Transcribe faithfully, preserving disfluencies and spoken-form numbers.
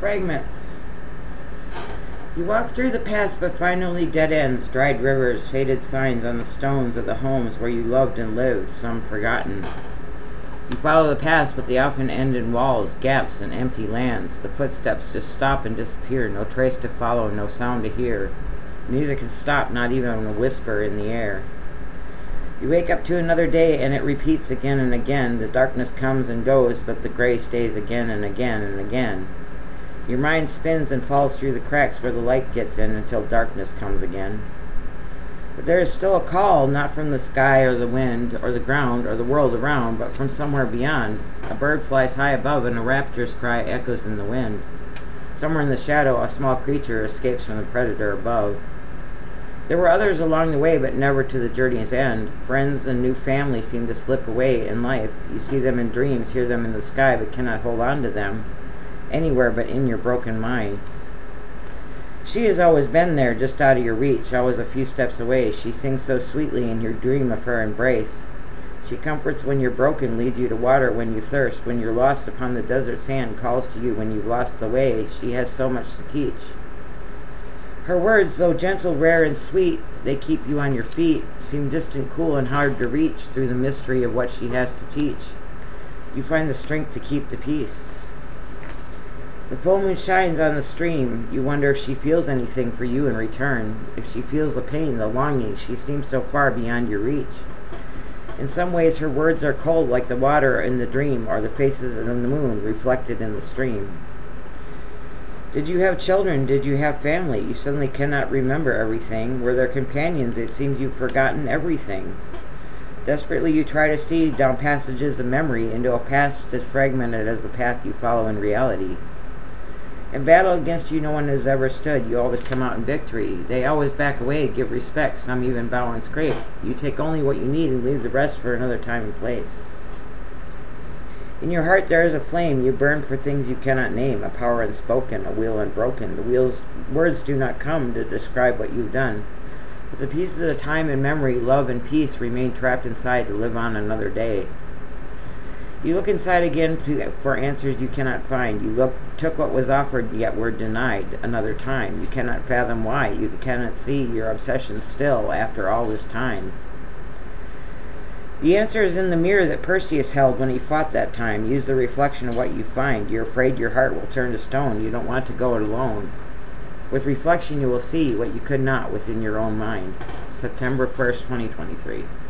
Fragments. You walk through the past but find only dead ends, dried rivers, faded signs on the stones of the homes where you loved and lived, some forgotten. You follow the past but they often end in walls, gaps, and empty lands. The footsteps just stop and disappear, no trace to follow, no sound to hear. Music has stopped, not even a whisper in the air. You wake up to another day and it repeats again and again. The darkness comes and goes, but the gray stays again and again and again. Your mind spins and falls through the cracks where the light gets in until darkness comes again. But there is still a call, not from the sky or the wind or the ground or the world around, but from somewhere beyond. A bird flies high above and a raptor's cry echoes in the wind. Somewhere in the shadow, a small creature escapes from the predator above. There were others along the way, but never to the journey's end. Friends and new family seem to slip away in life. You see them in dreams, hear them in the sky, but cannot hold on to them anywhere but in your broken mind. She has always been there, just out of your reach, always a few steps away. She sings so sweetly in your dream of her embrace. She comforts when you're broken, leads you to water when you thirst. When you're lost upon the desert sand, calls to you when you've lost the way. She has so much to teach. Her words, though gentle, rare, and sweet, they keep you on your feet, seem distant, cool, and hard to reach through the mystery of what she has to teach. You find the strength to keep the peace. The full moon shines on the stream. You wonder if she feels anything for you in return, if she feels the pain, the longing. She seems so far beyond your reach. In some ways her words are cold like the water in the dream, or the faces of the moon reflected in the stream. Did you have children? Did you have family? You suddenly cannot remember everything. Were there companions? It seems you've forgotten everything. Desperately you try to see down passages of memory into a past as fragmented as the path you follow in reality. In battle against you no one has ever stood. You always come out in victory. They always back away, give respect, some even bow and scrape. You take only what you need and leave the rest for another time and place. In your heart there is a flame. You burn for things you cannot name, a power unspoken, a will unbroken. The wheels, words do not come to describe what you've done, but the pieces of time and memory, love and peace remain trapped inside to live on another day. You look inside again to, for answers you cannot find. You look, took what was offered, yet were denied another time. You cannot fathom why. You cannot see your obsession still after all this time. The answer is in the mirror that Perseus held when he fought that time. Use the reflection of what you find. You're afraid your heart will turn to stone. You don't want to go it alone. With reflection you will see what you could not within your own mind. September first, twenty twenty-three.